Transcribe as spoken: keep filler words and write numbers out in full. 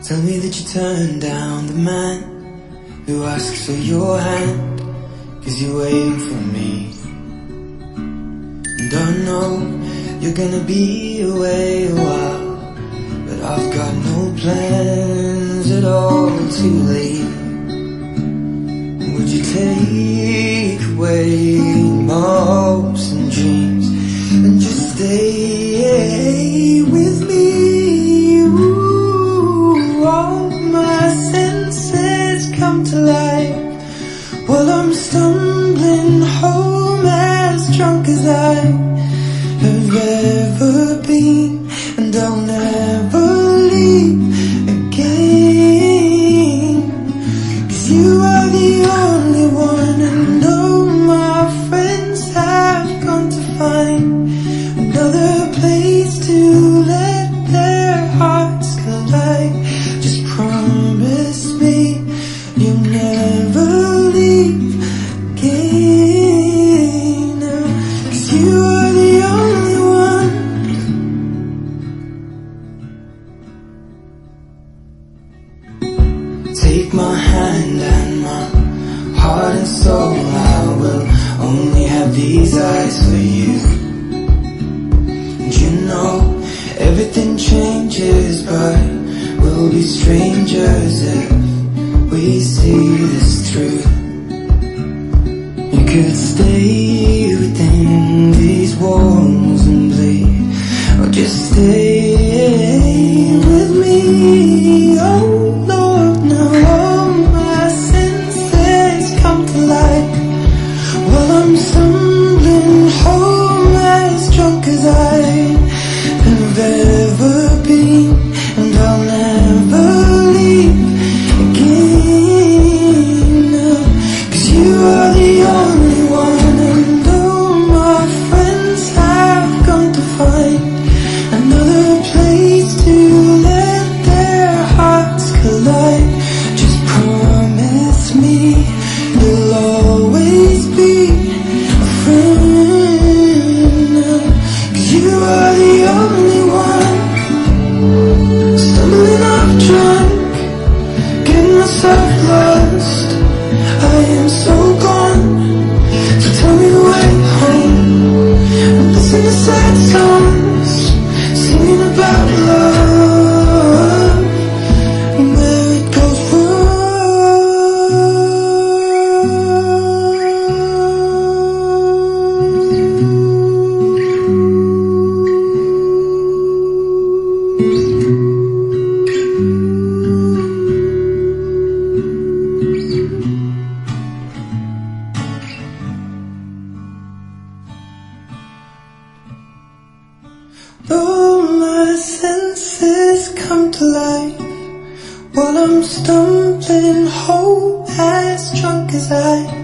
Tell me that you turned down the man who asks for your hand, 'cause you're waiting for me. And I know you're gonna be away a while, but I've got no plans at all to leave. Would you take away my hopes and dreams and just stay with me? Ooh, all my senses come to life while I'm stumbling home as drunk as I have ever been, and I'll never leave again. 'Cause you are the only one, and all my friends have gone to find another place to let their hearts collide. Just promise me you'll never leave again, 'cause you are the only one. Take my hand and my heart and soul, I will only have these eyes for you. And you know everything changes, but we'll be strangers if we see this through. You could stay within these walls and bleed, or just stay with me. Oh Lord, now all my senses come to life while I'm stumbling home as drunk as I have ever been, and I'll never leave again, 'cause you are the only one, and all my friends have gone to find another place to let their hearts collide. Just promise me you'll always be a friend, 'cause you are the only one. Stumbling off drunk, getting myself lost, I am so gone. So tell me the way home, and listen to sad songs singing about love and where it goes all my senses come to life while I'm stumbling home as drunk as I